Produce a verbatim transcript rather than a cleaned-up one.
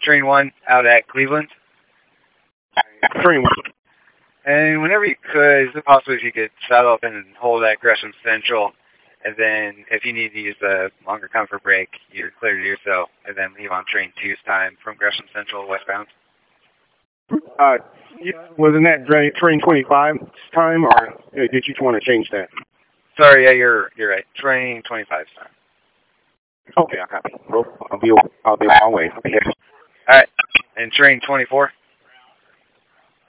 train one out at Cleveland. Train one. And whenever you could, is it possible if you could saddle up and hold at Gresham Central, and then if you need to use a longer comfort break, you're clear to do so, and then leave on train two's time from Gresham Central westbound? Uh, wasn't that train, train twenty-five time, or did you want to change that? Sorry, yeah, you're you're right. Train twenty-five time. Okay, I copy. Well, I'll be I'll be on my way. I'll be here. All right, and train twenty-four.